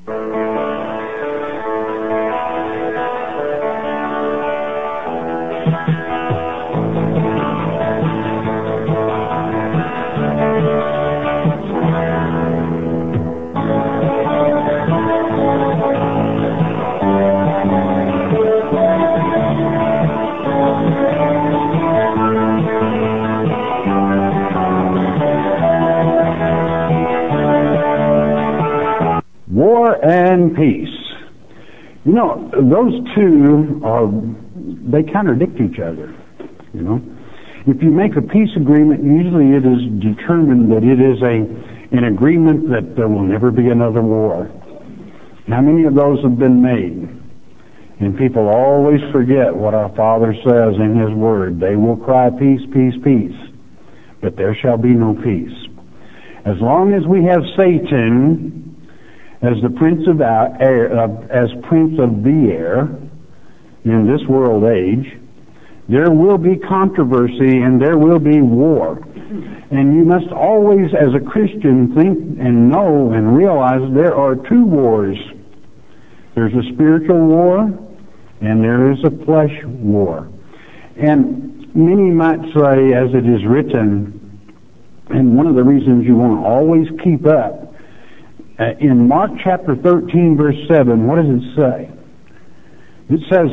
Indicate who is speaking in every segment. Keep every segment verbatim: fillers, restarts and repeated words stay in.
Speaker 1: War and peace. You know, those two are, they contradict each other, you know. If you make a peace agreement, usually it is determined that it is a an agreement that there will never be another war. How many of those have been made? And people always forget what our Father says in His Word. They will cry, peace, peace, peace, but there shall be no peace. As long as we have Satan as the prince of air, uh, as prince of the air in this world age, there will be controversy and there will be war. And you must always, as a Christian, think and know and realize there are two wars. There's a spiritual war and there is a flesh war. And many might say, as it is written, and one of the reasons you want to always keep up, Uh, in Mark chapter thirteen, verse seven, what does it say? It says,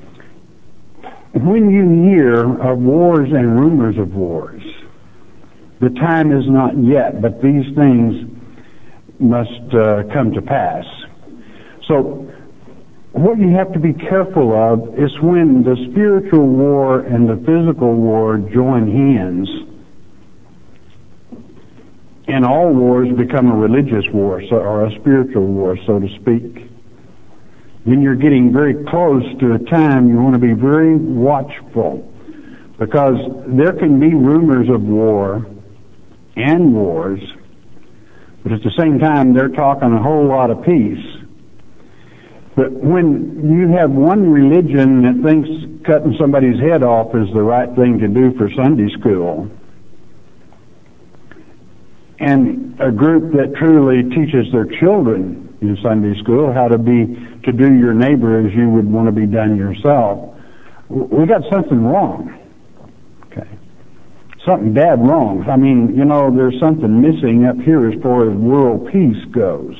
Speaker 1: when you hear of wars and rumors of wars, the time is not yet, but these things must uh, come to pass. So, what you have to be careful of is when the spiritual war and the physical war join hands, and all wars become a religious war, so, or a spiritual war, so to speak. Then you're getting very close to a time you want to be very watchful, because there can be rumors of war and wars, but at the same time they're talking a whole lot of peace. But when you have one religion that thinks cutting somebody's head off is the right thing to do for Sunday school, and a group that truly teaches their children in Sunday school how to be, to do your neighbor as you would want to be done yourself, we got something wrong. Okay. Something bad wrong. I mean, you know, there's something missing up here as far as world peace goes.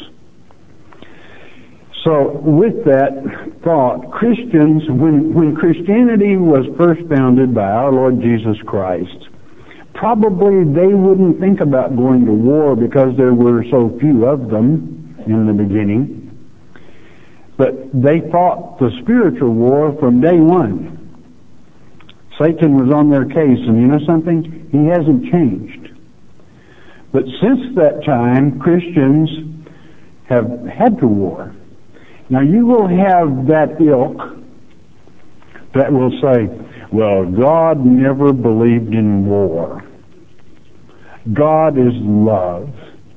Speaker 1: So with that thought, Christians, when, when Christianity was first founded by our Lord Jesus Christ, probably they wouldn't think about going to war because there were so few of them in the beginning. But they fought the spiritual war from day one. Satan was on their case, and you know something? He hasn't changed. But since that time, Christians have had to war. Now you will have that ilk that will say, well, God never believed in war. God is love.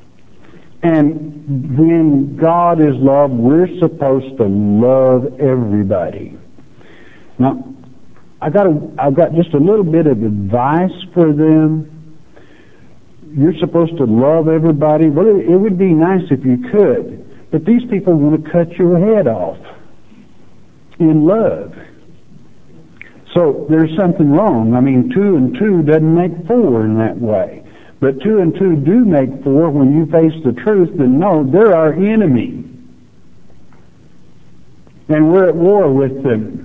Speaker 1: And when God is love, we're supposed to love everybody. Now, I got a, I've got just a little bit of advice for them. You're supposed to love everybody. Well, it, it would be nice if you could, but these people want to cut your head off in love. So there's something wrong. I mean, two and two doesn't make four in that way. But two and two do make four when you face the truth and know they're our enemy. And we're at war with them.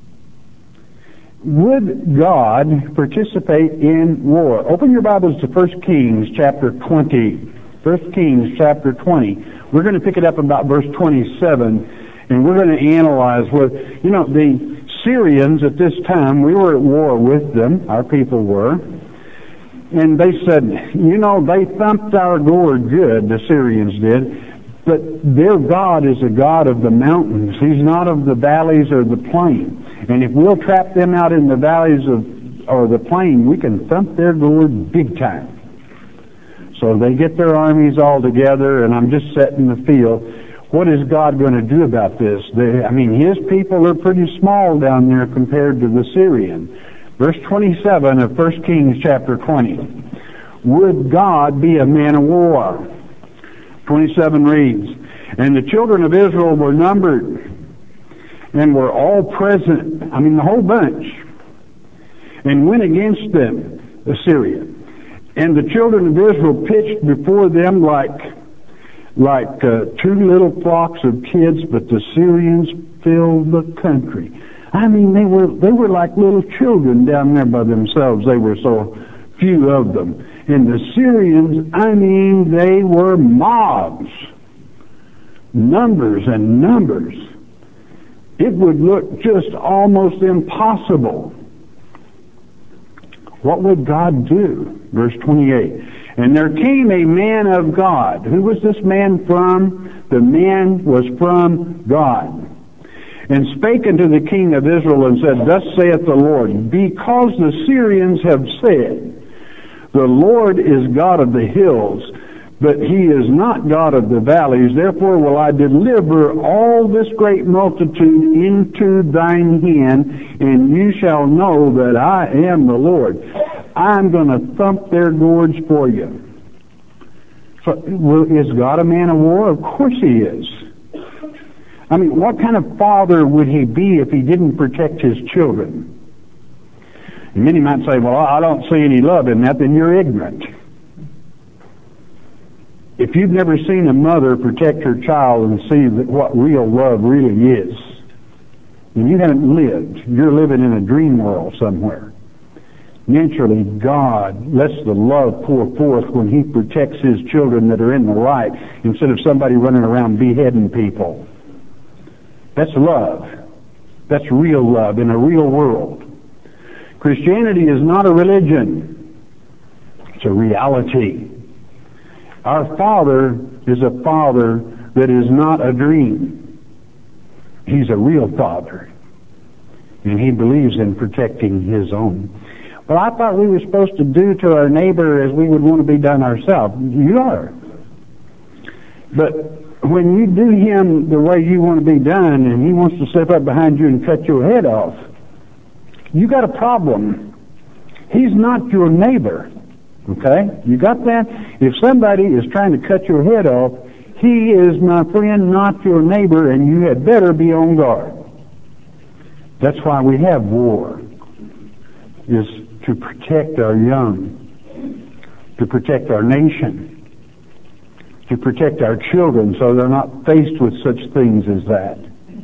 Speaker 1: Would God participate in war? Open your Bibles to First Kings chapter twenty. First Kings chapter twenty. We're going to pick it up about verse twenty-seven, and we're going to analyze what, you know, the Syrians at this time, we were at war with them, our people were, and they said, you know, they thumped our gourd good, the Syrians did, but their God is a God of the mountains. He's not of the valleys or the plain. And if we'll trap them out in the valleys of or the plain, we can thump their gourd big time. So they get their armies all together, and I'm just setting the field. What is God going to do about this? They, I mean, His people are pretty small down there compared to the Syrian. Verse twenty-seven of First Kings chapter twenty. Would God be a man of war? twenty-seven reads, And the children of Israel were numbered and were all present, I mean the whole bunch, and went against them, Assyria. And the children of Israel pitched before them like like uh, two little flocks of kids, but the Syrians filled the country. I mean, they were they were like little children down there by themselves. They were so few of them. And the Syrians, I mean, they were mobs. Numbers and numbers. It would look just almost impossible. What would God do? Verse twenty-eight. And there came a man of God. Who was this man from? The man was from God. And spake unto the king of Israel and said, Thus saith the Lord, because the Syrians have said, The Lord is God of the hills, but he is not God of the valleys. Therefore will I deliver all this great multitude into thine hand, and you shall know that I am the Lord. I'm going to thump their gourds for you. So, well, is God a man of war? Of course he is. I mean, what kind of father would he be if he didn't protect his children? And many might say, well, I don't see any love in that, then you're ignorant. If you've never seen a mother protect her child and see that what real love really is, then you haven't lived. You're living in a dream world somewhere. Naturally, God lets the love pour forth when he protects his children that are in the light instead of somebody running around beheading people. That's love. That's real love in a real world. Christianity is not a religion. It's a reality. Our Father is a Father that is not a dream. He's a real Father. And he believes in protecting his own. Well, I thought we were supposed to do to our neighbor as we would want to be done ourselves. You are. But when you do him the way you want to be done and he wants to slip up behind you and cut your head off, you got a problem. He's not your neighbor. Okay? You got that? If somebody is trying to cut your head off, he is, my friend, not your neighbor, and you had better be on guard. That's why we have war, is to protect our young, to protect our nation, to protect our children so they're not faced with such things as that.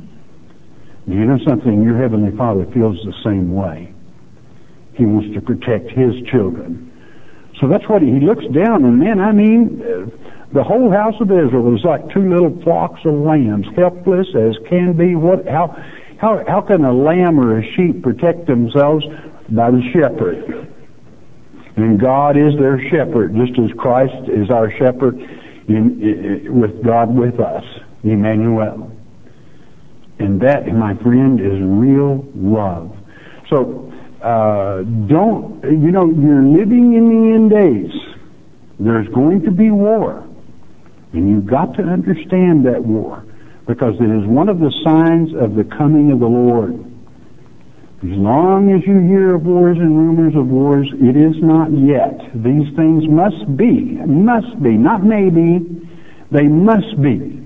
Speaker 1: Do you know something? Your Heavenly Father feels the same way. He wants to protect his children. So that's what he, he looks down, and man, I mean, uh, the whole house of Israel is like two little flocks of lambs, helpless as can be. What? How? How? How can a lamb or a sheep protect themselves? By the shepherd. And God is their shepherd, just as Christ is our shepherd, in, in, with God with us, Emmanuel. And that, my friend, is real love. So. Uh, don't, you know, you're living in the end days. There's going to be war. And you've got to understand that war, because it is one of the signs of the coming of the Lord. As long as you hear of wars and rumors of wars, it is not yet. These things must be, must be, not maybe, they must be.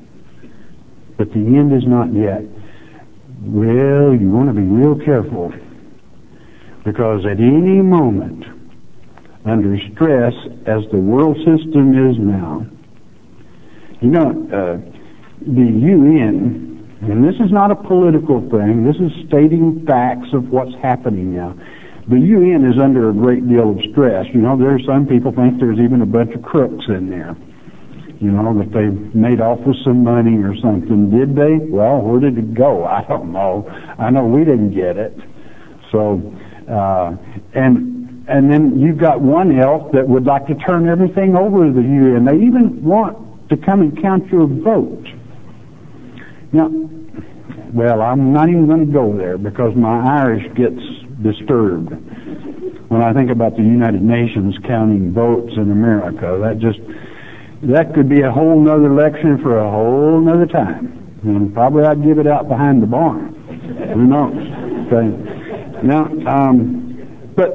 Speaker 1: But the end is not yet. Well, you want to be real careful. Because at any moment, under stress, as the world system is now, you know, uh, the U N, and this is not a political thing, this is stating facts of what's happening now. The U N is under a great deal of stress. You know, there are some people think there's even a bunch of crooks in there. You know, that they made off with some money or something. Did they? Well, where did it go? I don't know. I know we didn't get it. So, Uh, and and then you've got one elf that would like to turn everything over to the U N. They even want to come and count your vote. Now, well, I'm not even going to go there because my Irish gets disturbed when I think about the United Nations counting votes in America. That just, that could be a whole nother lecture for a whole nother time. And probably I'd give it out behind the barn. Who knows? Okay. Now, um, but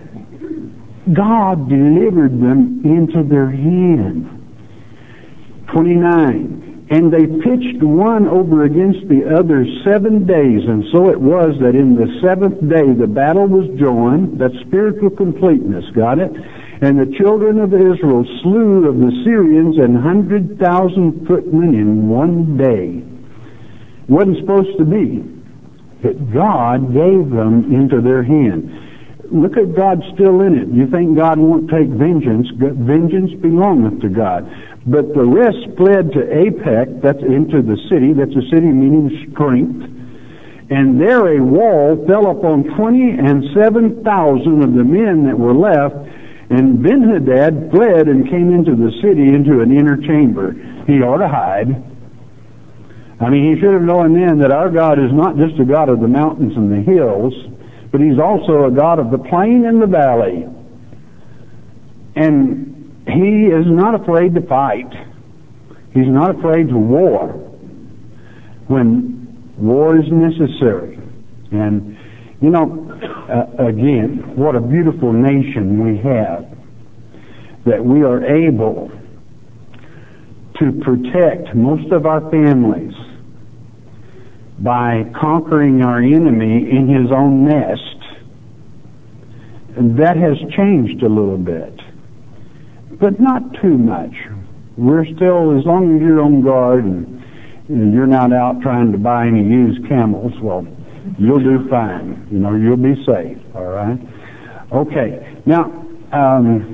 Speaker 1: God delivered them into their hand. twenty-nine. And they pitched one over against the other seven days. And so it was that in the seventh day the battle was joined. That's spiritual completeness. Got it? And the children of Israel slew of the Syrians an hundred thousand footmen in one day. It wasn't supposed to be. But God gave them into their hand. Look at God still in it. You think God won't take vengeance? Vengeance belongeth to God. But the rest fled to Apec, that's into the city, that's a city meaning strength. And there a wall fell upon twenty and seven thousand of the men that were left, and Benhadad fled and came into the city into an inner chamber. He ought to hide. I mean, he should have known then that our God is not just a God of the mountains and the hills, but he's also a God of the plain and the valley. And he is not afraid to fight. He's not afraid to war when war is necessary. And, you know, uh, again, what a beautiful nation we have, that we are able to protect most of our families by conquering our enemy in his own nest. And that has changed a little bit, but not too much. We're still, as long as you're on guard and you're not out trying to buy any used camels, well, you'll do fine. You know, you'll be safe, all right? Okay, now, um,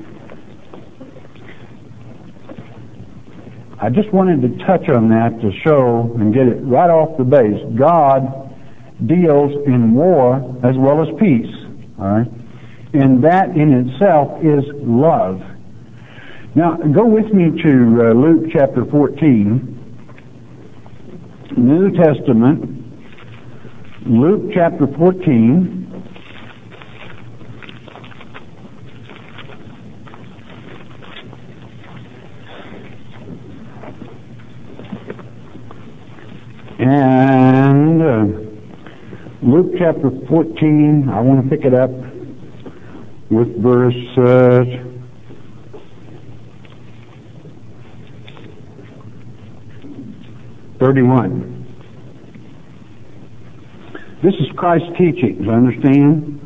Speaker 1: I just wanted to touch on that to show and get it right off the base. God deals in war as well as peace, all right? And that in itself is love. Now, go with me to uh, Luke chapter fourteen, New Testament, Luke chapter fourteen. And uh, Luke chapter fourteen, I want to pick it up with verse uh, thirty-one. This is Christ's teachings, understand?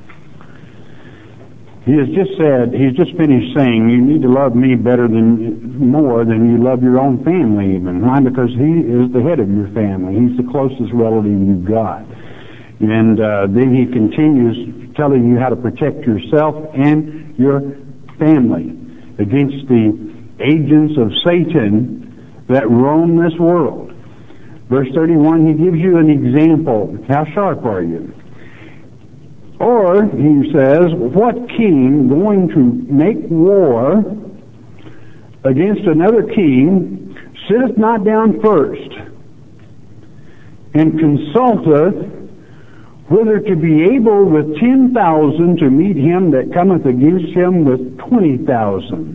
Speaker 1: He has just said, he's just finished saying, you need to love me better than, more than you love your own family even. Why? Because he is the head of your family. He's the closest relative you've got. And uh, then he continues telling you how to protect yourself and your family against the agents of Satan that roam this world. Verse thirty-one, he gives you an example. How sharp are you? Or, he says, what king going to make war against another king sitteth not down first and consulteth whether to be able with ten thousand to meet him that cometh against him with twenty thousand?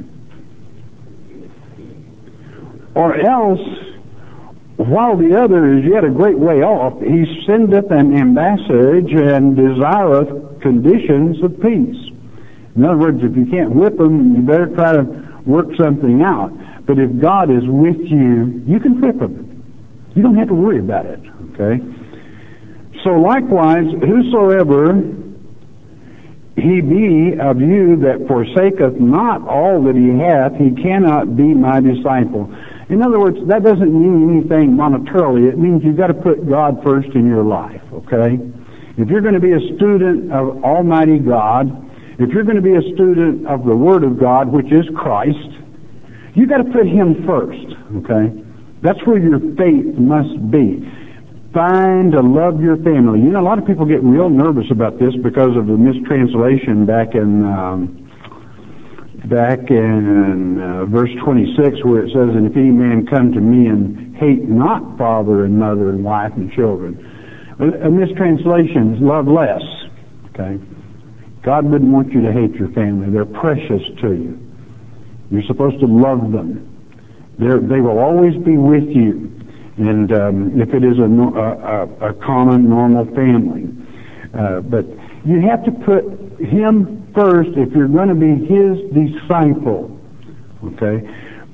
Speaker 1: Or else, while the other is yet a great way off, he sendeth an ambassage and desireth conditions of peace. In other words, if you can't whip them, you better try to work something out. But if God is with you, you can whip them. You don't have to worry about it, okay? So likewise, whosoever he be of you that forsaketh not all that he hath, he cannot be my disciple. In other words, that doesn't mean anything monetarily. It means you've got to put God first in your life, okay? If you're going to be a student of Almighty God, if you're going to be a student of the Word of God, which is Christ, you've got to put Him first, okay? That's where your faith must be. Find to love your family. You know, a lot of people get real nervous about this because of the mistranslation back in... Um, back in uh, verse twenty-six, where it says, and if any man come to me and hate not father and mother and wife and children. A mistranslation is love less. Okay? God wouldn't want you to hate your family. They're precious to you. You're supposed to love them. They're, they will always be with you. And um, if it is a, a, a common, normal family. Uh, but you have to put Him first if you're going to be His disciple. Okay?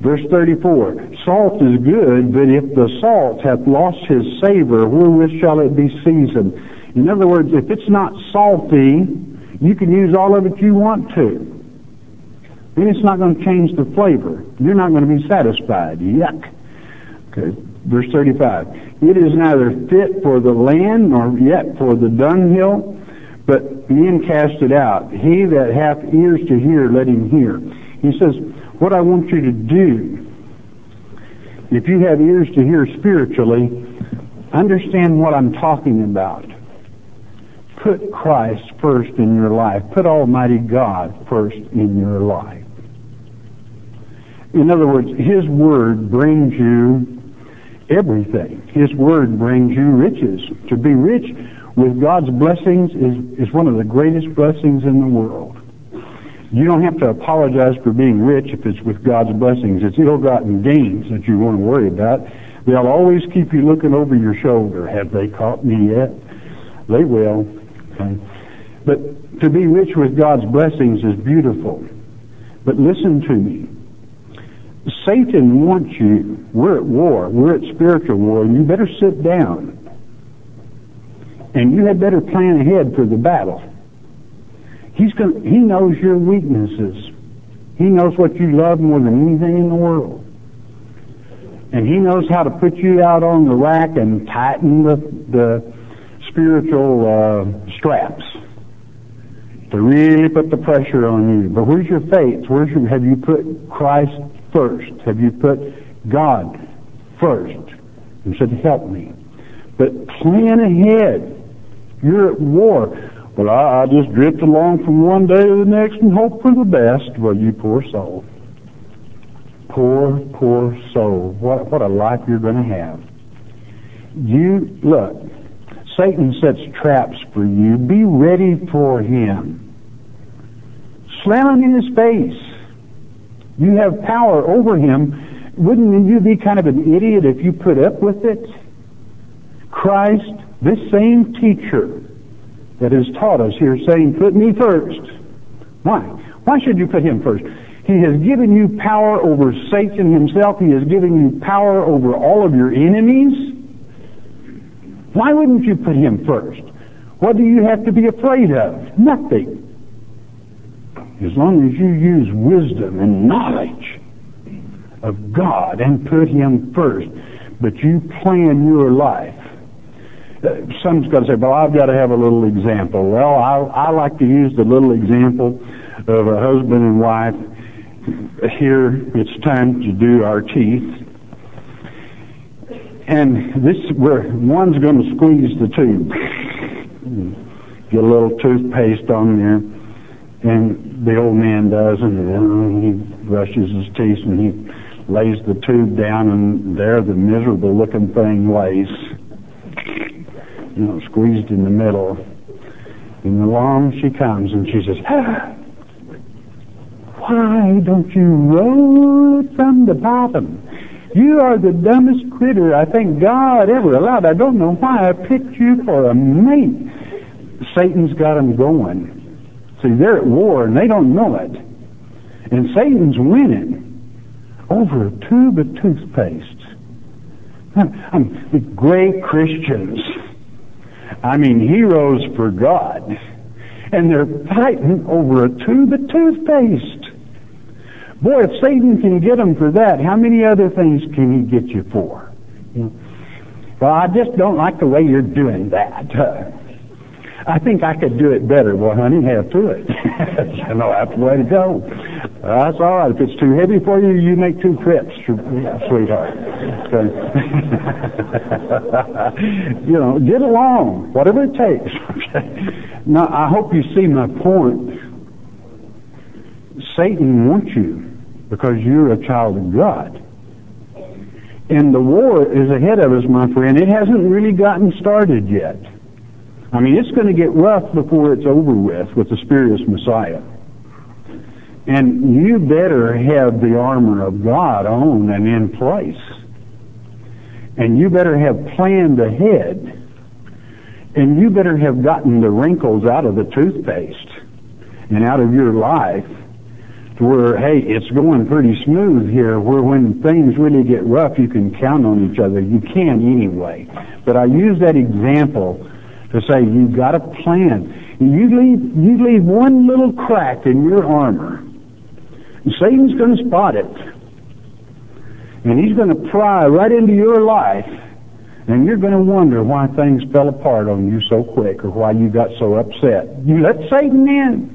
Speaker 1: Verse thirty-four, salt is good, but if the salt hath lost his savor, wherewith shall it be seasoned? In other words, if it's not salty, you can use all of it you want to. Then it's not going to change the flavor. You're not going to be satisfied. Yuck. Okay. Verse thirty-five, it is neither fit for the land nor yet for the dunghill, but men cast it out. He that hath ears to hear, let him hear. He says, what I want you to do, if you have ears to hear spiritually, understand what I'm talking about. Put Christ first in your life. Put Almighty God first in your life. In other words, His Word brings you everything. His Word brings you riches. To be rich with God's blessings is, is one of the greatest blessings in the world. You don't have to apologize for being rich if it's with God's blessings. It's ill-gotten gains that you want to worry about. They'll always keep you looking over your shoulder. Have they caught me yet? They will. Okay. But to be rich with God's blessings is beautiful. But listen to me. Satan wants you. We're at war. We're at spiritual war, and you better sit down. And you had better plan ahead for the battle. He's going. He knows your weaknesses. He knows what you love more than anything in the world. And He knows how to put you out on the rack and tighten the, the spiritual uh, straps to really put the pressure on you. But where's your faith? Where's your, have you put Christ first? Have you put God first? And said, help me. But plan ahead. You're at war. Well, I, I just drift along from one day to the next and hope for the best. Well, you poor soul. Poor, poor soul. What, what a life you're going to have. You, look, Satan sets traps for you. Be ready for him. Slam him in his face. You have power over him. Wouldn't you be kind of an idiot if you put up with it? Christ, this same teacher that has taught us here, saying, put me first. Why? Why should you put him first? He has given you power over Satan himself. He has given you power over all of your enemies. Why wouldn't you put him first? What do you have to be afraid of? Nothing. As long as you use wisdom and knowledge of God and put him first, but you plan your life. Some's got to say, well, I've got to have a little example. Well, I, I like to use the little example of a husband and wife. Here, it's time to do our teeth. And this, where one's going to squeeze the tube. Get a little toothpaste on there. And the old man does, and then he brushes his teeth and he lays the tube down, and there the miserable looking thing lays. You know, squeezed in the middle. And along she comes and she says, ah, why don't you roll it from the bottom? You are the dumbest critter I think God ever allowed. I don't know why I picked you for a mate. Satan's got them going. See, they're at war and they don't know it. And Satan's winning over a tube of toothpaste. I mean, the great Christians. I mean, heroes for God. And they're fighting over a tube of toothpaste. Boy, if Satan can get them for that, how many other things can he get you for? You know, well, I just don't like the way you're doing that. Uh, I think I could do it better. Well, honey, have to it. You know, that's the way to go. Uh, that's all right. If it's too heavy for you, you make two trips, sweetheart. Okay. You know, get along, whatever it takes. Okay. Now, I hope you see my point. Satan wants you because you're a child of God. And the war is ahead of us, my friend. It hasn't really gotten started yet. I mean, it's going to get rough before it's over with, with the spurious Messiah. And you better have the armor of God on and in place. And you better have planned ahead. And you better have gotten the wrinkles out of the toothpaste and out of your life to where, hey, it's going pretty smooth here, where when things really get rough, you can count on each other. You can anyway. But I use that example to say you've got a plan. You leave, you leave one little crack in your armor, and Satan's going to spot it. And he's going to pry right into your life, and you're going to wonder why things fell apart on you so quick or why you got so upset. You let Satan in.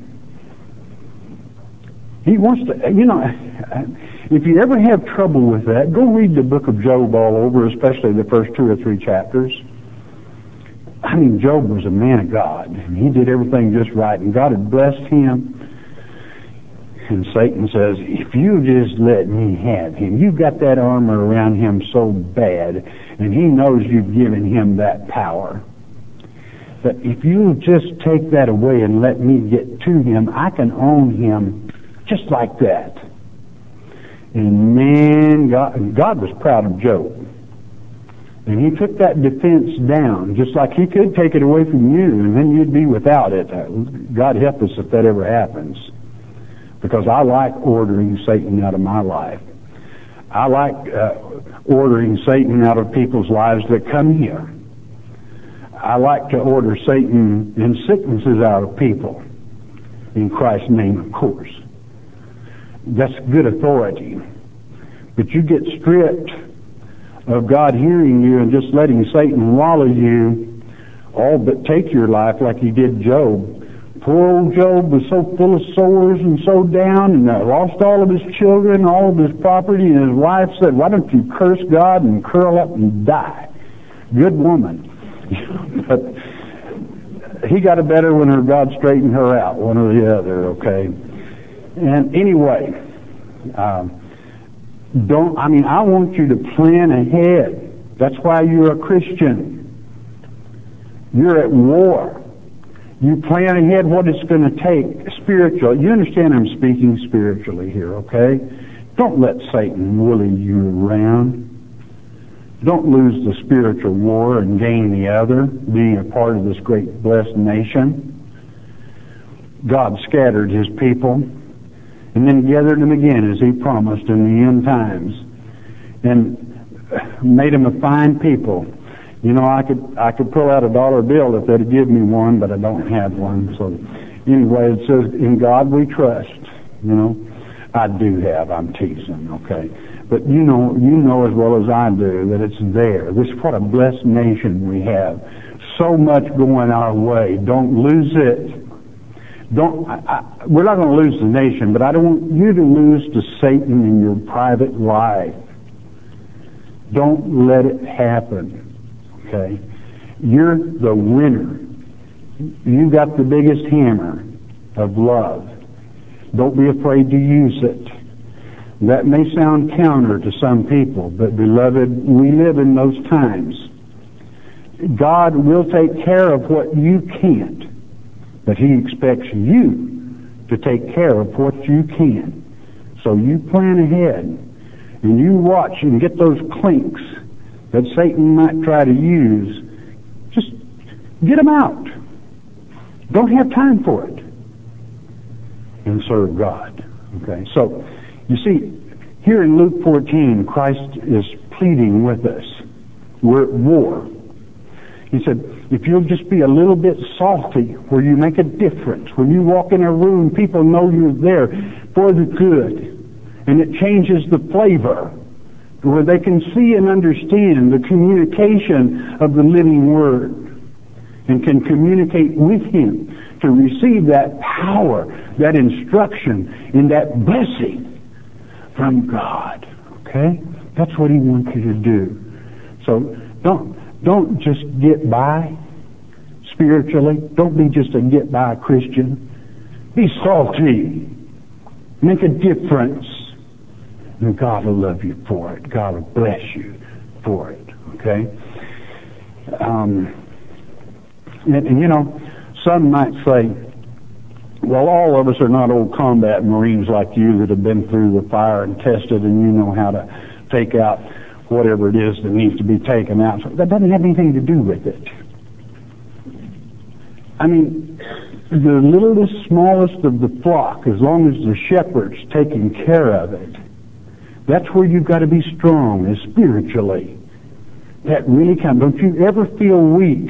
Speaker 1: He wants to, you know, if you ever have trouble with that, go read the book of Job all over, especially the first two or three chapters. I mean, Job was a man of God, and he did everything just right, and God had blessed him. And Satan says, if you just let me have him, you've got that armor around him so bad, and he knows you've given him that power. But if you'll just take that away and let me get to him, I can own him just like that. And man, God, God was proud of Job. And he took that defense down, just like he could take it away from you, and then you'd be without it. God help us if that ever happens. Because I like ordering Satan out of my life. I like uh, ordering Satan out of people's lives that come here. I like to order Satan and sicknesses out of people. In Christ's name, of course. That's good authority. But you get stripped of God hearing you and just letting Satan wallow you, all but take your life like he did Job. Poor old Job was so full of sores and so down, and uh, lost all of his children, all of his property, and his wife said, why don't you curse God and curl up and die? Good woman. But he got a better when her God straightened her out, one or the other, okay? And anyway, um, don't, I mean, I want you to plan ahead. That's why you're a Christian. You're at war. You plan ahead what it's going to take spiritually. You understand I'm speaking spiritually here, okay? Don't let Satan woolly you around. Don't lose the spiritual war and gain the other, being a part of this great blessed nation. God scattered his people and then gathered them again as he promised in the end times and made them a fine people. You know, I could I could pull out a dollar bill if they'd give me one, but I don't have one. So anyway, it says, in God we trust. You know, I do have. I'm teasing, okay? But you know, you know as well as I do that it's there. This what a blessed nation we have. So much going our way. Don't lose it. Don't. I, I, we're not going to lose the nation, but I don't want you to lose to Satan in your private life. Don't let it happen. Okay, you're the winner. You got the biggest hammer of love. Don't be afraid to use it. That may sound counter to some people, but beloved, we live in those times. God will take care of what you can't, but he expects you to take care of what you can. So you plan ahead, and you watch and get those clinks that Satan might try to use. Just get them out. Don't have time for it. And serve God. Okay, so you see, here in Luke fourteen, Christ is pleading with us. We're at war. He said, if you'll just be a little bit salty where you make a difference, when you walk in a room, people know you're there for the good, and it changes the flavor, where they can see and understand the communication of the living Word and can communicate with him to receive that power, that instruction, and that blessing from God. Okay? That's what he wants you to do. So don't don't just get by spiritually. Don't be just a get-by Christian. Be salty. Make a difference. And God will love you for it. God will bless you for it. Okay? Um, and, and you know, some might say, well, all of us are not old combat Marines like you that have been through the fire and tested and you know how to take out whatever it is that needs to be taken out. So that doesn't have anything to do with it. I mean, the littlest, smallest of the flock, as long as the shepherd's taking care of it, that's where you've got to be strong, is spiritually. That really counts. Don't you ever feel weak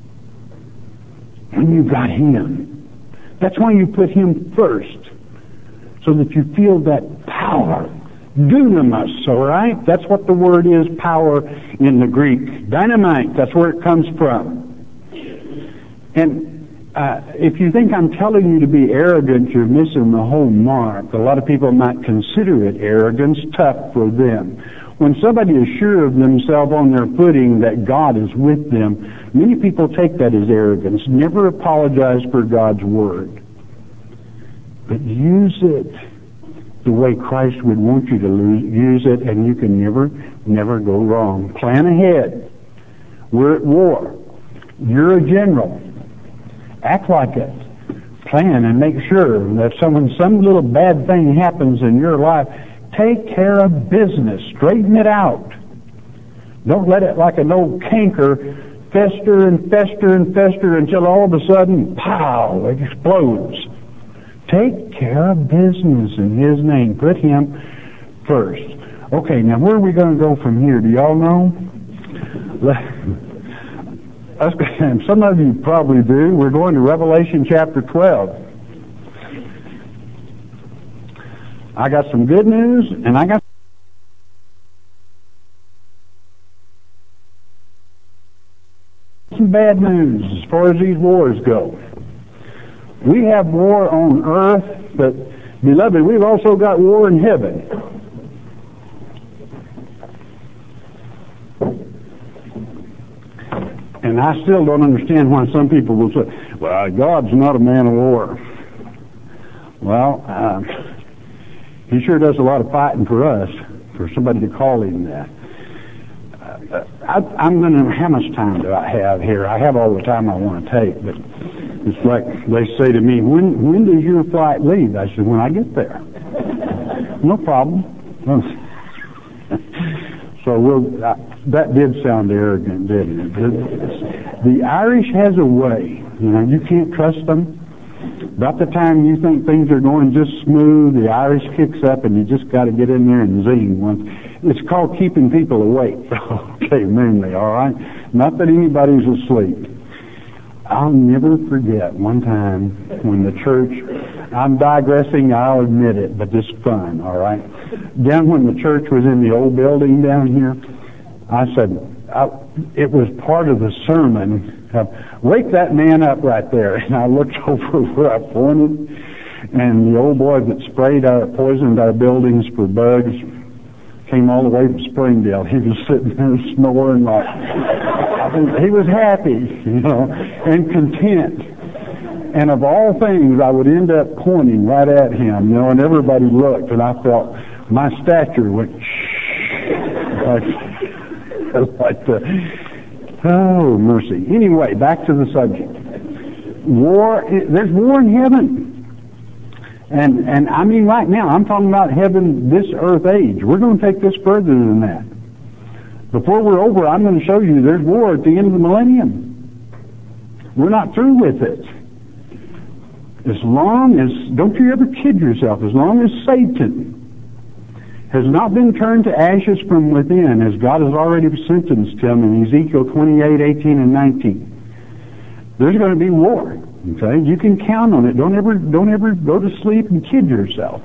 Speaker 1: when you've got Him. That's why you put Him first, so that you feel that power. Dunamis, all right? That's what the word is, power, in the Greek. Dynamite, that's where it comes from. And uh, if you think I'm telling you to be arrogant, you're missing the whole mark. A lot of people might consider it arrogance, tough for them. When somebody is sure of themselves on their footing that God is with them, many people take that as arrogance. Never apologize for God's word. But use it the way Christ would want you to use it, and you can never, never go wrong. Plan ahead. We're at war. You're a general. Act like it. Plan and make sure that someone, some little bad thing happens in your life, take care of business. Straighten it out. Don't let it, like an old canker, fester and fester and fester until all of a sudden, pow, it explodes. Take care of business in His name. Put Him first. Okay, now where are we going to go from here? Do y'all know? Some of you probably do. We're going to Revelation chapter twelve. I got some good news, and I got some bad news as far as these wars go. We have war on earth, but, beloved, we've also got war in heaven. And I still don't understand why some people will say, well, God's not a man of war. Well, uh, He sure does a lot of fighting for us, for somebody to call Him that. Uh, I, I'm going to, how much time do I have here? I have all the time I want to take, but it's like they say to me, when when does your flight leave? I said, when I get there. No problem. So we'll, uh, that did sound arrogant, didn't it? The, the Irish has a way. You know, you can't trust them. About the time you think things are going just smooth, the Irish kicks up and you just got to get in there and zing once. It's called keeping people awake. Okay, mainly, all right? Not that anybody's asleep. I'll never forget one time when the church, I'm digressing, I'll admit it, but it's fun, all right? Down when the church was in the old building down here, I said, I, it was part of the sermon, uh, wake that man up right there. And I looked over where I pointed, and the old boy that sprayed our, poisoned our buildings for bugs came all the way from Springdale. He was sitting there snoring like, he was happy, you know, and content. And of all things, I would end up pointing right at him, you know, and everybody looked, and I felt my stature went like, like the, oh, mercy. Anyway, back to the subject. War, there's war in heaven. And and I mean right now, I'm talking about heaven, this earth age. We're going to take this further than that. Before we're over, I'm going to show you there's war at the end of the millennium. We're not through with it. As long as, don't you ever kid yourself, as long as Satan has not been turned to ashes from within, as God has already sentenced him in Ezekiel twenty-eight, eighteen, and nineteen, there's going to be war. Okay, you can count on it. Don't ever, don't ever go to sleep and kid yourself.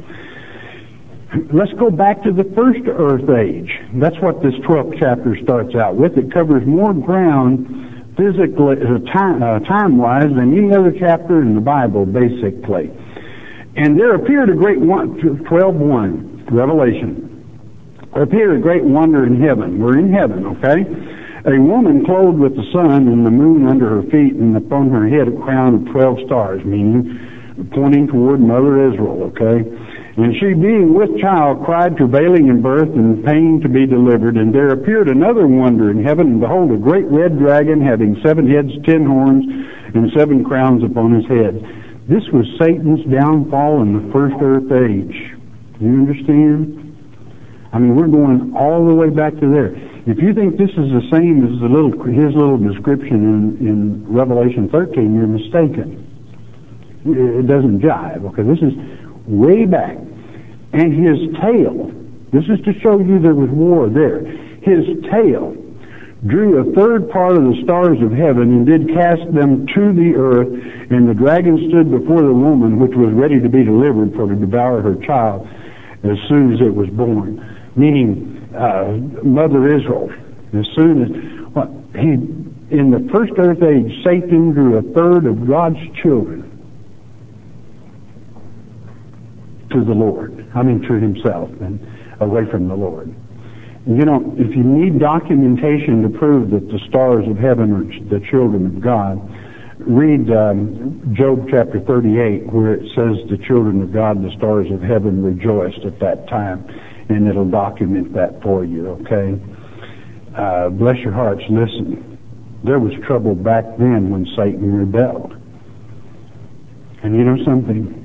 Speaker 1: Let's go back to the first earth age. That's what this twelfth chapter starts out with. It covers more ground physically, uh, time, uh, time-wise than any other chapter in the Bible, basically. And there appeared a great one, twelve one, Revelation. There appeared a great wonder in heaven. We're in heaven, okay? A woman clothed with the sun and the moon under her feet, and upon her head a crown of twelve stars, meaning pointing toward Mother Israel, okay? And she, being with child, cried, travailing in birth and pain to be delivered. And there appeared another wonder in heaven, and behold, a great red dragon, having seven heads, ten horns, and seven crowns upon his head. This was Satan's downfall in the first earth age. Do you understand? I mean, we're going all the way back to there. If you think this is the same as the little his little description in, in Revelation thirteen, you're mistaken. it doesn't jive. Okay, this is way back. And his tail, this is to show you there was war there. His tail drew a third part of the stars of heaven and did cast them to the earth, and the dragon stood before the woman which was ready to be delivered for to devour her child as soon as it was born. Meaning, uh, Mother Israel. As soon as, well, he, in the first earth age, Satan drew a third of God's children to the Lord. I mean, to himself and away from the Lord. You know, if you need documentation to prove that the stars of heaven are the children of God, read um, Job chapter thirty-eight, where it says the children of God, the stars of heaven, rejoiced at that time, and it'll document that for you, okay? Uh, bless your hearts, listen. There was trouble back then when Satan rebelled. And you know something?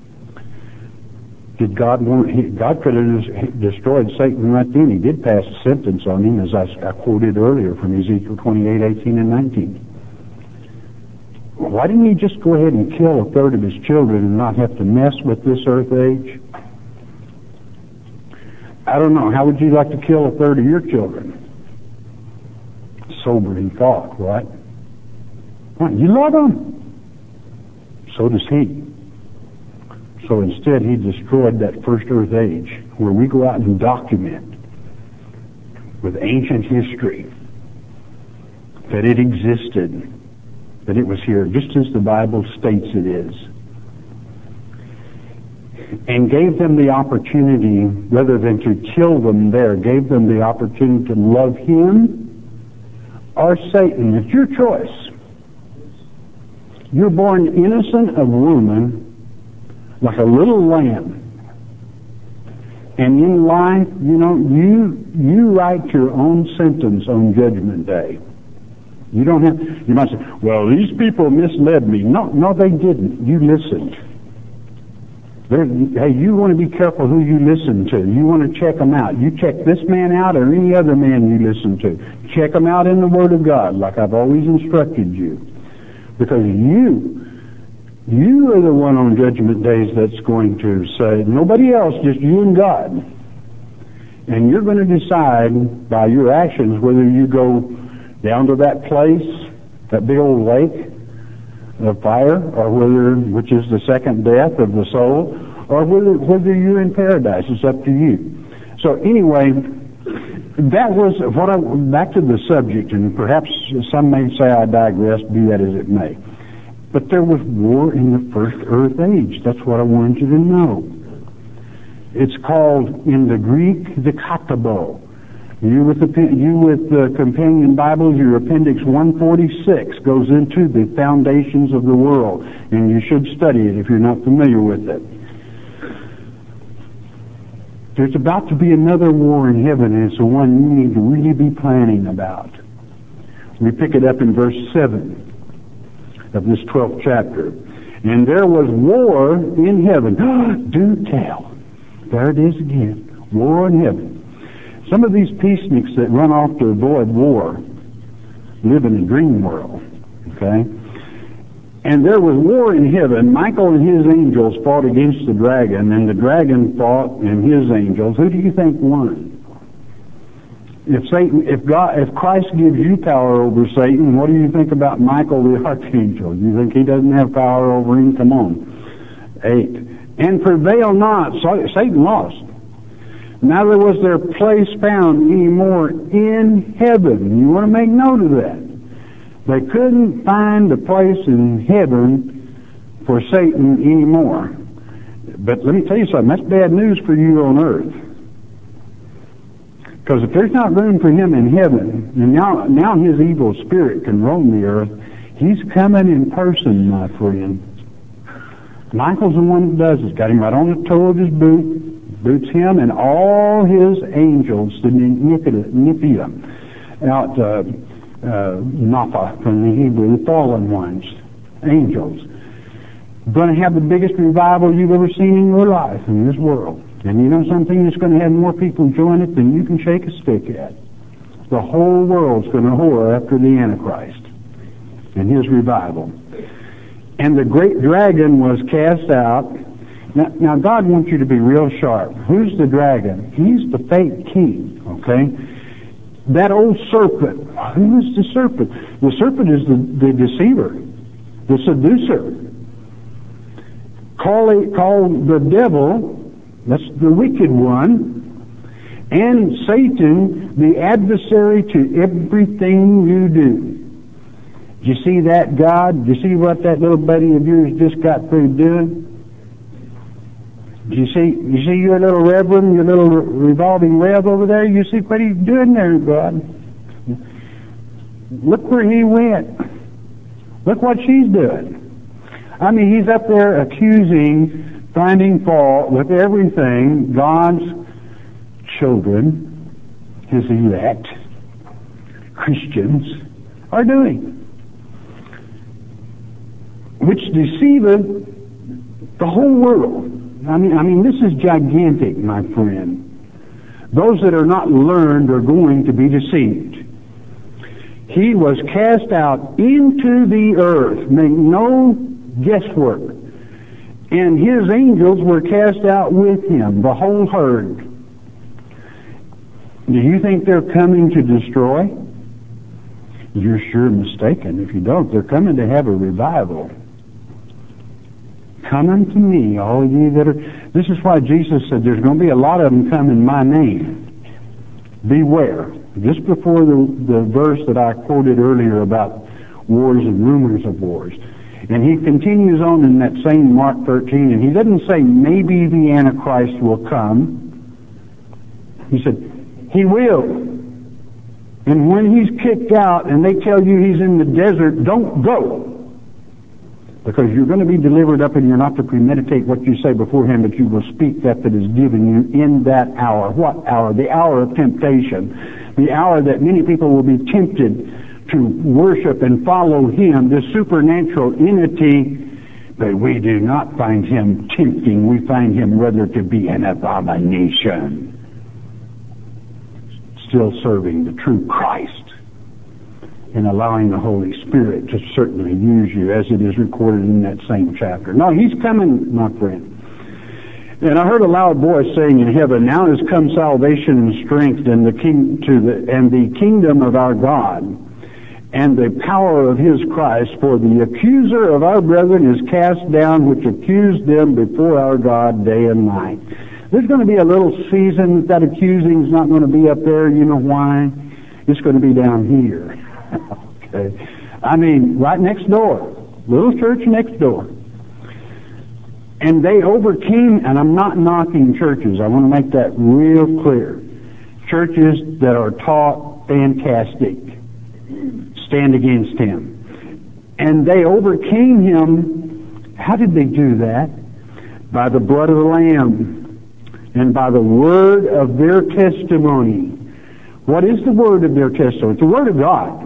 Speaker 1: Did God want, he, God could have destroyed Satan right then. He did pass a sentence on him, as I, I quoted earlier from Ezekiel twenty-eight, eighteen, and nineteen. Why didn't he just go ahead and kill a third of his children and not have to mess with this earth age? I don't know. How would you like to kill a third of your children? Sobering thought, right? Well, you love them. So does he. So instead, he destroyed that first earth age, where we go out and document with ancient history that it existed, that it was here, just as the Bible states it is, and gave them the opportunity, rather than to kill them there, gave them the opportunity to love him or Satan. It's your choice. You're born innocent of woman, like a little lamb. And in life, you know, you you write your own sentence on Judgment Day. You don't have, you might say, well, these people misled me. No, no, they didn't. You listened. They're, hey, you want to be careful who you listen to. You want to check them out. You check this man out or any other man you listen to. Check them out in the Word of God, like I've always instructed you. Because you, you are the one on Judgment Days that's going to say, nobody else, just you and God. And you're going to decide by your actions whether you go down to that place, that big old lake of fire, or whether, which is the second death of the soul, or whether, whether you're in paradise. It's up to you. So anyway, that was what I, back to the subject, and perhaps some may say I digress, be that as it may. But there was war in the first earth age. That's what I wanted you to know. It's called, in the Greek, the katabo. You with the you with the companion Bibles, your appendix one forty-six goes into the foundations of the world, and you should study it if you're not familiar with it. There's about to be another war in heaven, and it's the one you need to really be planning about. We pick it up in verse seven of this twelfth chapter. And there was war in heaven. Do tell. There it is again. War in heaven. Some of these peaceniks that run off to avoid war live in a dream world. Okay? And there was war in heaven. Michael and his angels fought against the dragon, and the dragon fought and his angels. Who do you think won? If Satan, if God, if Christ gives you power over Satan, what do you think about Michael the archangel? You think he doesn't have power over him? Come on. Eight. And prevail not. So Satan lost. Neither was their place found any more in heaven. You want to make note of that. They couldn't find a place in heaven for Satan anymore. But let me tell you something. That's bad news for you on earth. Because if there's not room for him in heaven, and now, now his evil spirit can roam the earth, he's coming in person, my friend. Michael's the one that does it. He's got him right on the toe of his boot. Boots him and all his angels, the Nephilim, out uh, uh, Napha from the Hebrew, the fallen ones, angels. Going to have the biggest revival you've ever seen in your life in this world. And you know something? It's going to have more people join it than you can shake a stick at. The whole world's going to whore after the Antichrist and his revival. And the great dragon was cast out. Now, now God wants you to be real sharp. Who's the dragon? He's the fake king, okay? That old serpent. Who is the serpent? The serpent is the, the deceiver, the seducer. Call it, called the devil, that's the wicked one, and Satan, the adversary to everything you do. Did you see that, God? Did you see what that little buddy of yours just got through doing? Did you see, you see your little reverend, your little revolving rev over there? You see what he's doing there, God? Look where he went. Look what she's doing. I mean, he's up there accusing, finding fault with everything God's children, his elect, Christians, are doing, which deceiveth the whole world. I mean, I mean, this is gigantic, my friend. Those that are not learned are going to be deceived. He was cast out into the earth. Make no guesswork. And his angels were cast out with him, the whole herd. Do you think they're coming to destroy? You're sure mistaken if you don't. They're coming to have a revival. Come unto me, all ye that are... This is why Jesus said there's going to be a lot of them come in my name. Beware. Just before the, the verse that I quoted earlier about wars and rumors of wars. And he continues on in that same Mark thirteen, and he doesn't say maybe the Antichrist will come. He said, he will. And when he's kicked out and they tell you he's in the desert, don't go. Because you're going to be delivered up and you're not to premeditate what you say beforehand, but you will speak that that is given you in that hour. What hour? The hour of temptation. The hour that many people will be tempted to worship and follow him, this supernatural entity, but we do not find him tempting. We find him rather to be an abomination. Still serving the true Christ and allowing the Holy Spirit to certainly use you, as it is recorded in that same chapter. No, he's coming, my friend. And I heard a loud voice saying in heaven, now is come salvation and strength and the king to the and the kingdom of our God and the power of his Christ, for the accuser of our brethren is cast down, which accused them before our God day and night. There's going to be a little season that that accusing is not going to be up there. You know why? It's going to be down here. Okay. I mean, right next door. Little church next door. And they overcame, and I'm not knocking churches. I want to make that real clear. Churches that are taught fantastic stand against him. And they overcame him. How did they do that? By the blood of the Lamb and by the word of their testimony. What is the word of their testimony? It's the word of God.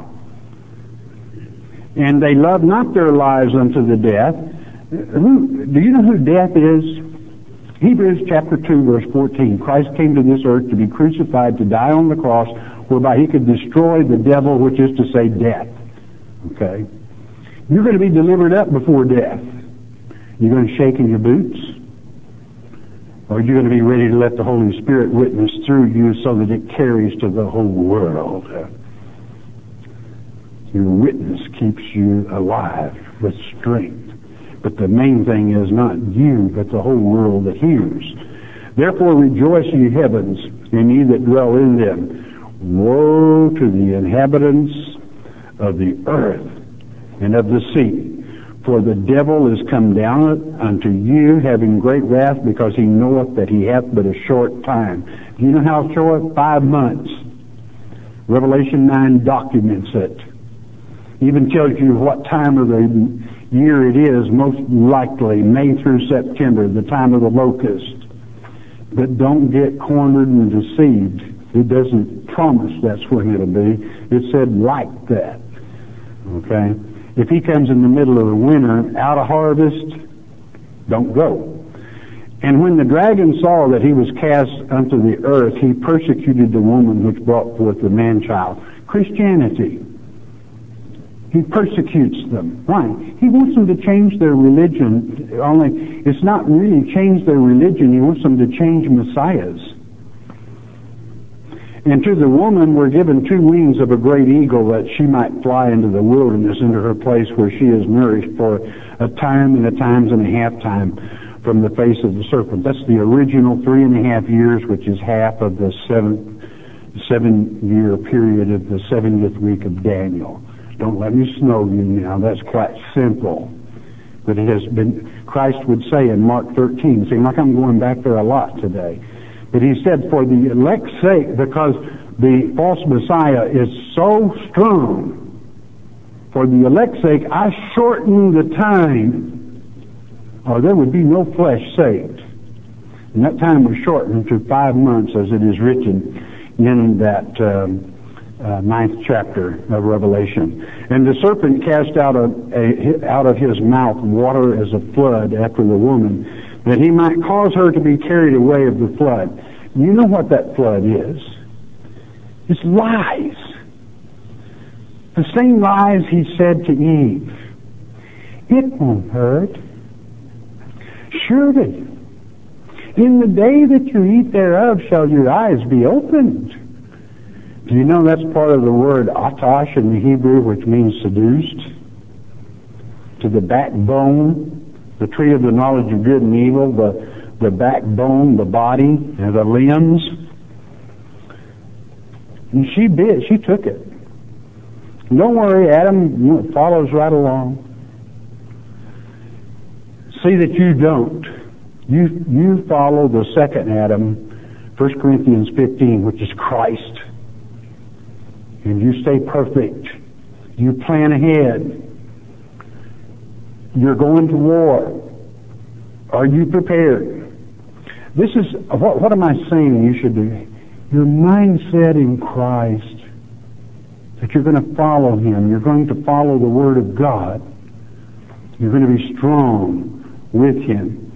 Speaker 1: And they love not their lives unto the death. Who, do you know who death is? Hebrews chapter two, verse fourteen. Christ came to this earth to be crucified, to die on the cross, whereby he could destroy the devil, which is to say death. Okay? You're going to be delivered up before death. You're going to shake in your boots? Or you're going to be ready to let the Holy Spirit witness through you so that it carries to the whole world? Your witness keeps you alive with strength. But the main thing is not you, but the whole world that hears. Therefore rejoice, ye heavens, and ye that dwell in them. Woe to the inhabitants of the earth and of the sea. For the devil is come down unto you, having great wrath, because he knoweth that he hath but a short time. Do you know how short? Five months. Revelation nine documents it. Even tells you what time of the year it is, most likely May through September, the time of the locust. But don't get cornered and deceived. It doesn't promise that's when it'll be. It said like that. Okay? If he comes in the middle of the winter, out of harvest, don't go. And when the dragon saw that he was cast unto the earth, he persecuted the woman which brought forth the man-child. Christianity. He persecutes them. Why? He wants them to change their religion. Only it's not really change their religion. He wants them to change messiahs. And to the woman were given two wings of a great eagle, that she might fly into the wilderness, into her place where she is nourished for a time and a times and a half time from the face of the serpent. That's the original three and a half years, which is half of the seven, seven-year period of the seventieth week of Daniel. Don't let me snow you now. That's quite simple. But it has been, Christ would say in Mark thirteen, seems like I'm going back there a lot today. But he said, for the elect's sake, because the false Messiah is so strong, for the elect's sake, I shorten the time, or there would be no flesh saved. And that time was shortened to five months, as it is written in that um, uh, ninth chapter of Revelation. And the serpent cast out of, a, out of his mouth water as a flood after the woman, that he might cause her to be carried away of the flood. You know what that flood is? It's lies. The same lies he said to Eve. It won't hurt. Surely, in the day that you eat thereof shall your eyes be opened. Do you know that's part of the word atash in the Hebrew, which means seduced? To the backbone. The tree of the knowledge of good and evil, the, the backbone, the body, and the limbs. And she bit, she took it. Don't worry, Adam, you know, follows right along. See that you don't. You, you follow the second Adam, First Corinthians fifteen, which is Christ. And you stay perfect. You plan ahead. You're going to war. Are you prepared? This is, what, what am I saying you should do? Your mindset in Christ, that you're going to follow Him. You're going to follow the Word of God. You're going to be strong with Him.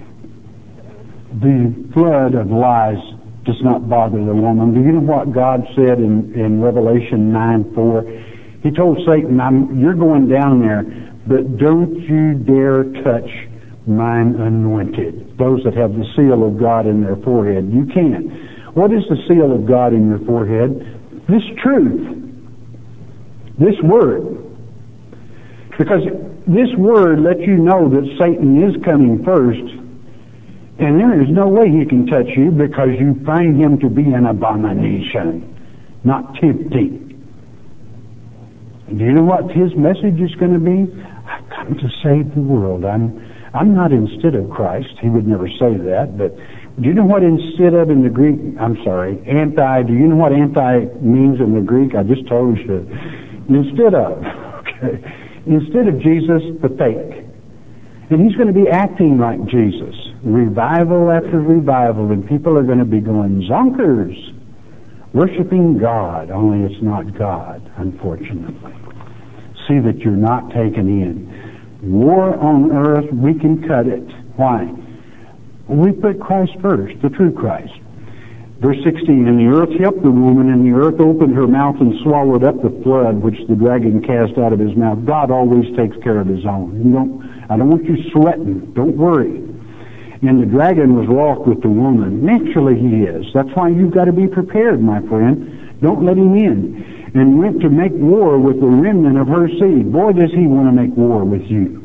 Speaker 1: The flood of lies does not bother the woman. Do you know what God said in, in Revelation nine four? He told Satan, I'm, you're going down there, but don't you dare touch mine anointed. Those that have the seal of God in their forehead. You can't. What is the seal of God in your forehead? This truth. This word. Because this word lets you know that Satan is coming first, and there is no way he can touch you because you find him to be an abomination, not tempting. Do you know what his message is going to be? I've come to save the world. I'm I'm not instead of Christ. He would never say that. But do you know what instead of in the Greek? I'm sorry, anti. Do you know what anti means in the Greek? I just told you. Instead of. Okay. Instead of Jesus, the fake. And he's going to be acting like Jesus. Revival after revival. And people are going to be going zonkers. Worshiping God. Only it's not God, unfortunately. See that you're not taken in. War on earth, we can cut it. Why? We put Christ first, the true Christ. Verse sixteen, and the earth helped the woman, and the earth opened her mouth and swallowed up the flood which the dragon cast out of his mouth. God always takes care of his own. You don't, I don't want you sweating. Don't worry. And the dragon was wroth with the woman. Naturally he is. That's why you've got to be prepared, my friend. Don't let him in. And went to make war with the remnant of her seed. Boy, does he want to make war with you.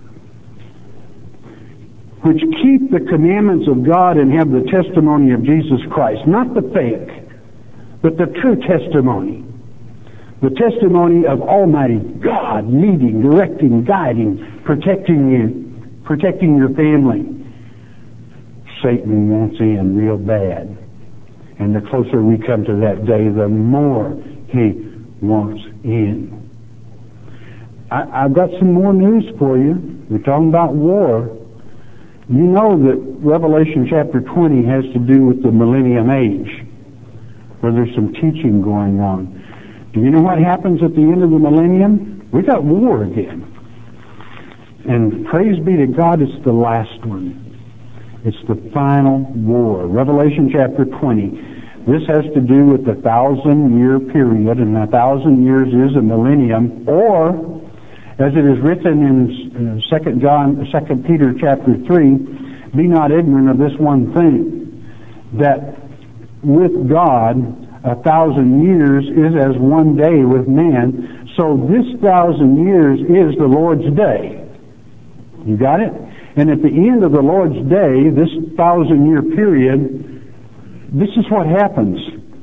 Speaker 1: Which keep the commandments of God and have the testimony of Jesus Christ. Not the fake, but the true testimony. The testimony of Almighty God leading, directing, guiding, protecting you, protecting your family. Satan wants in real bad. And the closer we come to that day, the more he wants in. I, I've got some more news for you. We're talking about war. You know that Revelation chapter twenty has to do with the millennium age, where there's some teaching going on. Do you know what happens at the end of the millennium? We got war again. And praise be to God, it's the last one. It's the final war. Revelation chapter twenty. This has to do with the thousand-year period, and a thousand years is a millennium, or, as it is written in Second John, Second Peter chapter three, be not ignorant of this one thing, that with God a thousand years is as one day with man. So this thousand years is the Lord's day. You got it? And at the end of the Lord's day, this thousand-year period, this is what happens.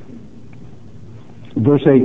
Speaker 1: Verse eight.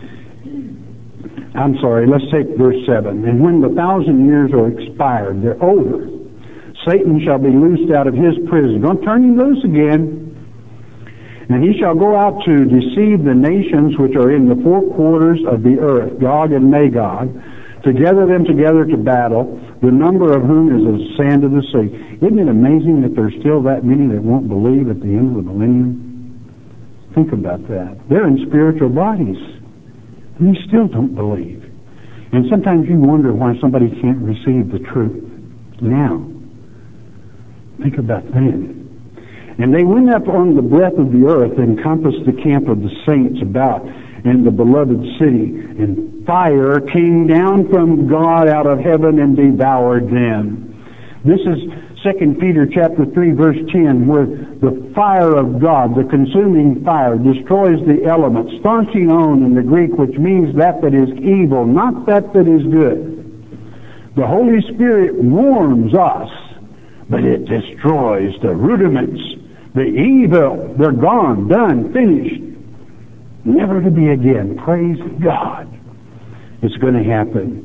Speaker 1: I'm sorry, let's take verse seven. And when the thousand years are expired, they're over, Satan shall be loosed out of his prison. Don't turn him loose again. And he shall go out to deceive the nations which are in the four quarters of the earth, Gog and Magog, to gather them together to battle, the number of whom is as sand of the sea. Isn't it amazing that there's still that many that won't believe at the end of the millennium? Think about that. They're in spiritual bodies, and they still don't believe. And sometimes you wonder why somebody can't receive the truth now. Think about that. And they went up on the breadth of the earth and encompassed the camp of the saints about in the beloved city. And fire came down from God out of heaven and devoured them. This is Second Peter chapter three, verse ten, where the fire of God, the consuming fire, destroys the elements. Strontinon in the Greek, which means that that is evil, not that that is good. The Holy Spirit warms us, but it destroys the rudiments. The evil, they're gone, done, finished. Never to be again. Praise God. It's going to happen.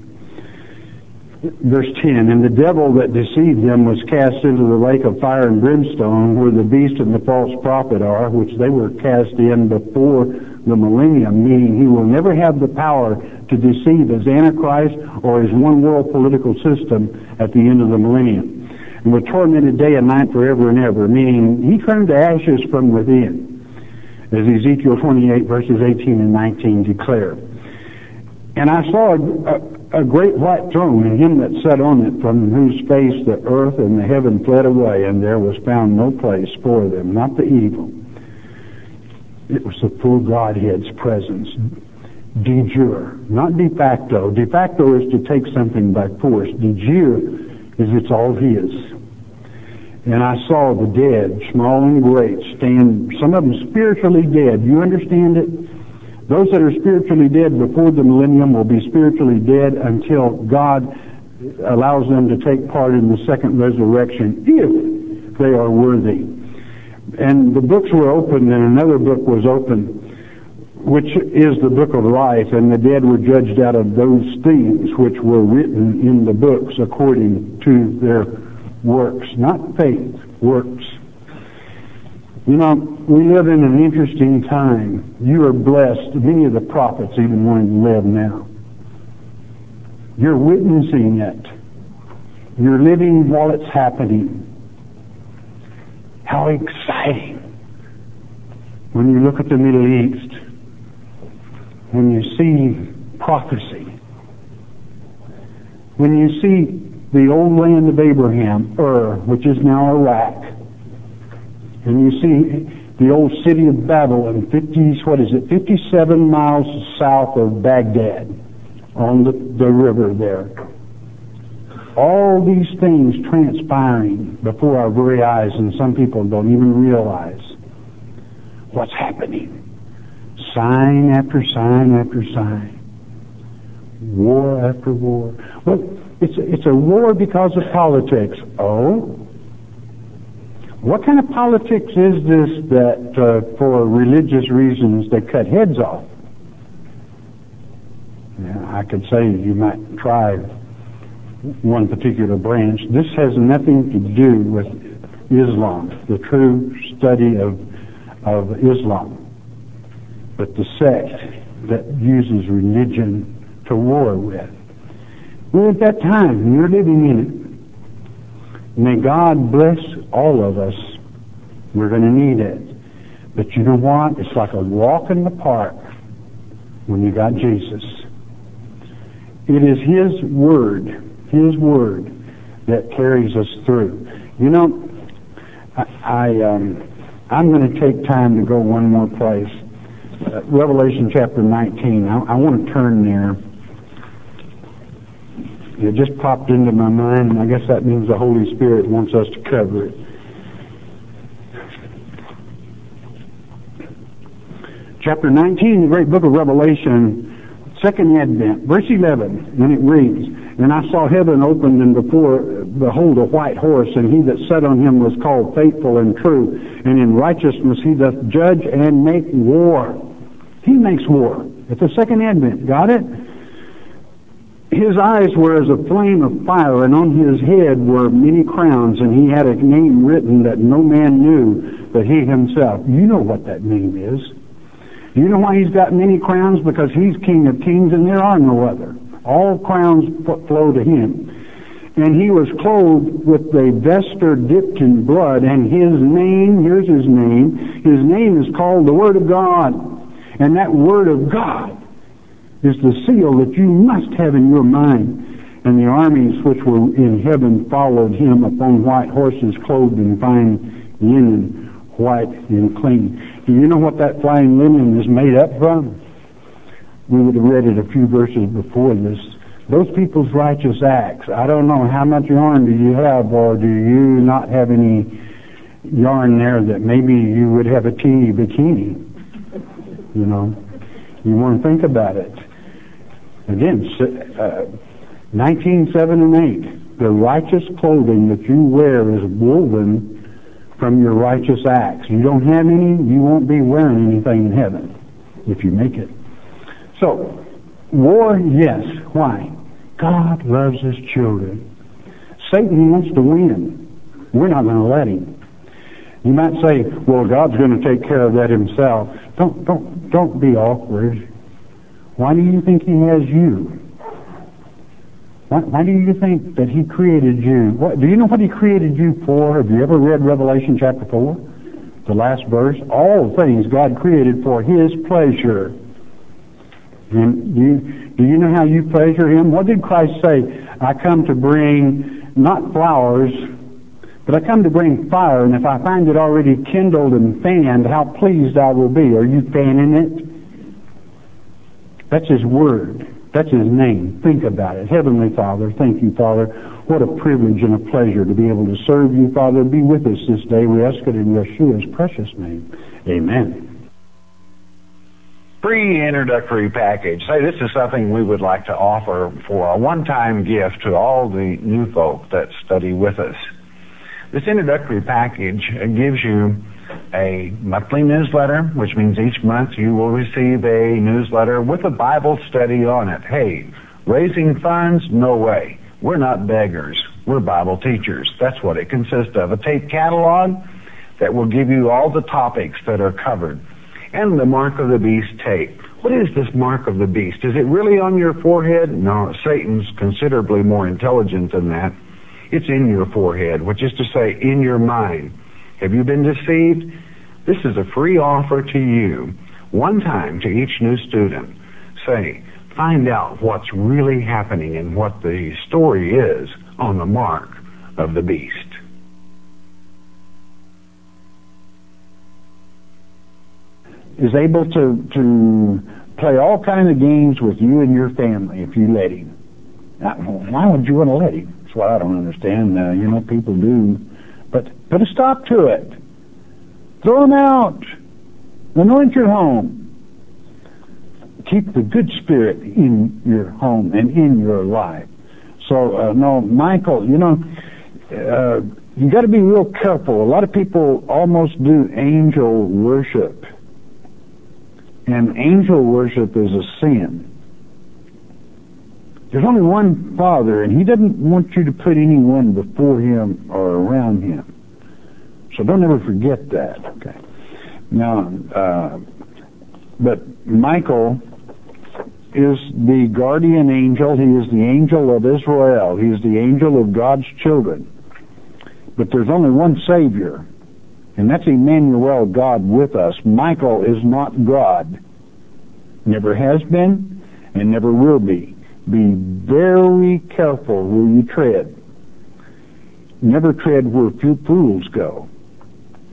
Speaker 1: Verse ten, and the devil that deceived them was cast into the lake of fire and brimstone, where the beast and the false prophet are, which they were cast in before the millennium, meaning he will never have the power to deceive as Antichrist or his one world political system at the end of the millennium. And were tormented day and night forever and ever, meaning he turned to ashes from within, as Ezekiel twenty-eight verses eighteen and nineteen declare. And I saw a, a, a great white throne, and him that sat on it, from whose face the earth and the heaven fled away, and there was found no place for them, not the evil. It was the full Godhead's presence, de jure, not de facto. De facto is to take something by force. De jure is it's all his. And I saw the dead, small and great, stand, some of them spiritually dead. You understand it? Those that are spiritually dead before the millennium will be spiritually dead until God allows them to take part in the second resurrection, if they are worthy. And the books were opened, and another book was opened, which is the book of life, and the dead were judged out of those things which were written in the books according to their works, not faith, works. You know, we live in an interesting time. You are blessed. Many of the prophets even want to live now. You're witnessing it. You're living while it's happening. How exciting when you look at the Middle East, when you see prophecy, when you see the old land of Abraham, Ur, which is now Iraq, and you see the old city of Babylon, fifty, what is it, fifty-seven miles south of Baghdad, on the, the river there. All these things transpiring before our very eyes, and some people don't even realize what's happening. Sign after sign after sign. War after war. Well, it's a, it's a war because of politics. Oh? What kind of politics is this that uh, for religious reasons they cut heads off? Yeah, I could say you might try one particular branch. This has nothing to do with Islam, the true study of, of Islam, but the sect that uses religion to war with. We're at that time, and you're living in it. May God bless all of us. We're going to need it. But you know what? It's like a walk in the park when you got Jesus. It is His Word, His Word that carries us through. You know, I, I um, I'm going to take time to go one more place. Uh, Revelation chapter nineteen. I, I want to turn there. It just popped into my mind, and I guess that means the Holy Spirit wants us to cover it. Chapter nineteen, the great book of Revelation, second advent, verse eleven, and it reads, "And I saw heaven opened, and before, behold, a white horse, and he that sat on him was called Faithful and True, and in righteousness he doth judge and make war." He makes war. It's the second advent. Got it? His eyes were as a flame of fire, and on his head were many crowns, and he had a name written that no man knew but he himself. You know what that name is. Do you know why he's got many crowns? Because he's King of Kings, and there are no other. All crowns flow to him. And he was clothed with a vesture dipped in blood, and his name, here's his name, his name is called the Word of God. And that Word of God is the seal that you must have in your mind. And the armies which were in heaven followed him upon white horses, clothed in fine linen, white and clean. Do you know what that fine linen is made up from? We would have read it a few verses before this. Those people's righteous acts. I don't know, how much yarn do you have, or do you not have any yarn there that maybe you would have a teeny bikini? You know, you want to think about it. Again, uh, nineteen, seven, and eight. The righteous clothing that you wear is woven from your righteous acts. You don't have any, you won't be wearing anything in heaven if you make it. So, war, yes. Why? God loves his children. Satan wants to win. We're not going to let him. You might say, well, God's going to take care of that himself. Don't, don't, don't be awkward. Why do you think he has you? Why, why do you think that he created you? What, do you know what he created you for? Have you ever read Revelation chapter four? The last verse. All things God created for his pleasure. And do you, do you know how you pleasure him? What did Christ say? I come to bring not flowers, but I come to bring fire, and if I find it already kindled and fanned, how pleased I will be. Are you fanning it? That's his word. That's his name. Think about it. Heavenly Father, thank you, Father. What a privilege and a pleasure to be able to serve you, Father. Be with us this day. We ask it in Yeshua's precious name. Amen.
Speaker 2: Free introductory package. Say, this is something we would like to offer for a one-time gift to all the new folk that study with us. This introductory package gives you a monthly newsletter, which means each month you will receive a newsletter with a Bible study on it. Hey, raising funds? No way. We're not beggars. We're Bible teachers. That's what it consists of. A tape catalog that will give you all the topics that are covered. And the Mark of the Beast tape. What is this Mark of the Beast? Is it really on your forehead? No, Satan's considerably more intelligent than that. It's in your forehead, which is to say, in your mind. Have you been deceived? This is a free offer to you, one time to each new student. Say, find out what's really happening and what the story is on the Mark of the Beast.
Speaker 1: Is able to to play all kinds of games with you and your family if you let him. Now, why would you want to let him? That's what I don't understand. Uh, you know, people do. But put a stop to it. Throw them out. Anoint your home. Keep the good spirit in your home and in your life. So, uh, no, Michael, you know, uh, you got to be real careful. A lot of people almost do angel worship. And angel worship is a sin. There's only one Father, and he doesn't want you to put anyone before him or around him. So don't ever forget that. Okay. Now, uh, but Michael is the guardian angel. He is the angel of Israel. He is the angel of God's children. But there's only one Savior, and that's Emmanuel, God with us. Michael is not God. Never has been and never will be. Be very careful where you tread. Never tread where fools go.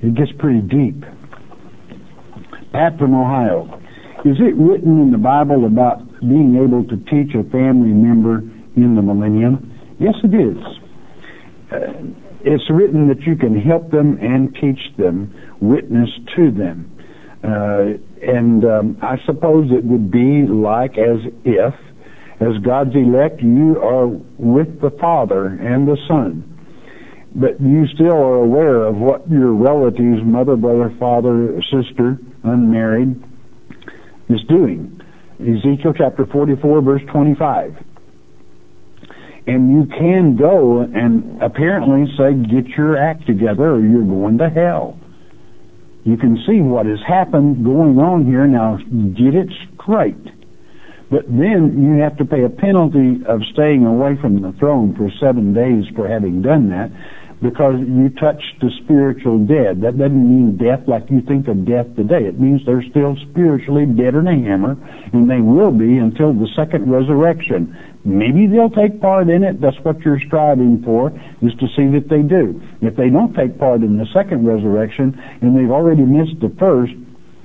Speaker 1: It gets pretty deep. Pat from Ohio. Is it written in the Bible about being able to teach a family member in the millennium? Yes, it is. Uh, it's written that you can help them and teach them, witness to them. Uh, and um, I suppose it would be like as if, as God's elect, you are with the Father and the Son. But you still are aware of what your relatives, mother, brother, father, sister, unmarried, is doing. Ezekiel chapter forty-four, verse twenty-five. And you can go and apparently say, get your act together or you're going to hell. You can see what has happened going on here. Now, get it straight. But then you have to pay a penalty of staying away from the throne for seven days for having done that, because you touched the spiritual dead. That doesn't mean death like you think of death today. It means they're still spiritually dead in a hammer, and they will be until the second resurrection. Maybe they'll take part in it. That's what you're striving for, is to see that they do. If they don't take part in the second resurrection, and they've already missed the first,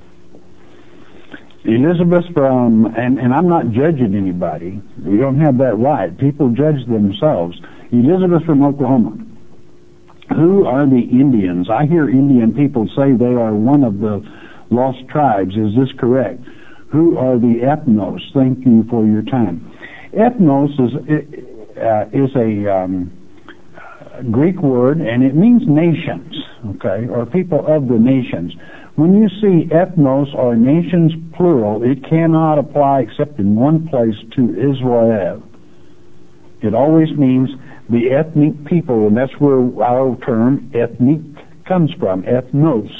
Speaker 1: Elizabeth from, and, and I'm not judging anybody. We don't have that right. People judge themselves. Elizabeth from Oklahoma. Who are the Indians? I hear Indian people say they are one of the lost tribes. Is this correct? Who are the ethnos? Thank you for your time. Ethnos is, uh, is a um, Greek word, and it means nations, okay, or people of the nations. When you see ethnos or nations plural, it cannot apply except in one place to Israel. It always means the ethnic people, and that's where our term ethnic comes from, ethnos.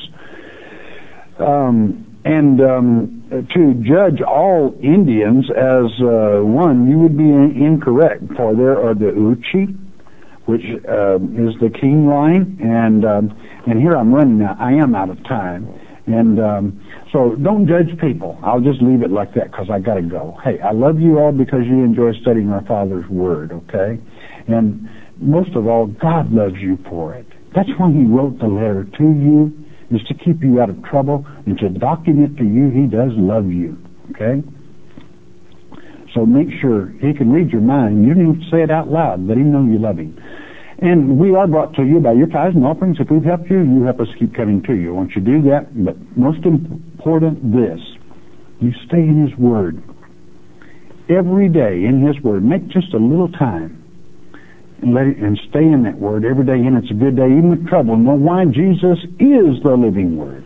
Speaker 1: Um, and um, to judge all Indians as uh, one, you would be incorrect, for there are the Uchi, which uh, is the king line, and um, and here I'm running out. I am out of time. And um, so don't judge people. I'll just leave it like that because I got to go. Hey, I love you all because you enjoy studying our Father's Word, okay? And most of all, God loves you for it. That's why He wrote the letter to you, is to keep you out of trouble and to document to you He does love you, okay? So make sure He can read your mind. You don't have to say it out loud. Let Him know you love Him. And we are brought to you by your tithes and offerings. If we've helped you, you help us keep coming to you. Won't you do that? But most important, this. You stay in His Word. Every day in His Word. Make just a little time. And let it, and stay in that Word every day. And it's a good day, even with trouble. Know why? Jesus is the living Word.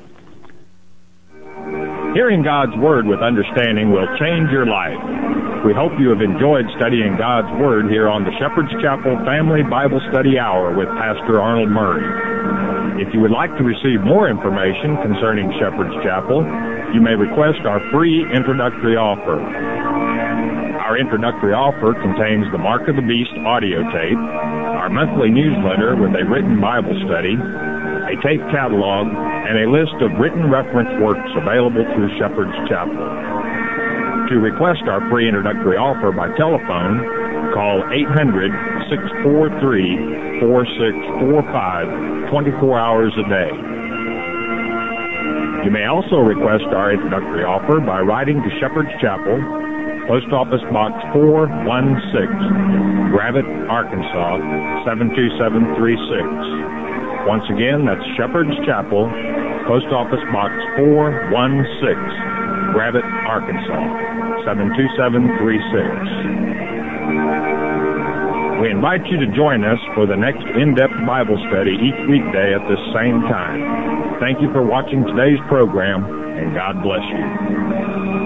Speaker 3: Hearing God's Word with understanding will change your life. We hope you have enjoyed studying God's Word here on the Shepherd's Chapel Family Bible Study Hour with Pastor Arnold Murray. If you would like to receive more information concerning Shepherd's Chapel, you may request our free introductory offer. Our introductory offer contains the Mark of the Beast audio tape, our monthly newsletter with a written Bible study, a tape catalog, and a list of written reference works available through Shepherd's Chapel. To request our free introductory offer by telephone, call eight hundred, six four three, four six four five twenty-four hours a day. You may also request our introductory offer by writing to Shepherd's Chapel, Post Office Box four one six, Gravette, Arkansas, seven two seven three six. Once again, that's Shepherd's Chapel, Post Office Box four one six, Gravette, Arkansas, seven two seven three six. We invite you to join us for the next in-depth Bible study each weekday at this same time. Thank you for watching today's program, and God bless you.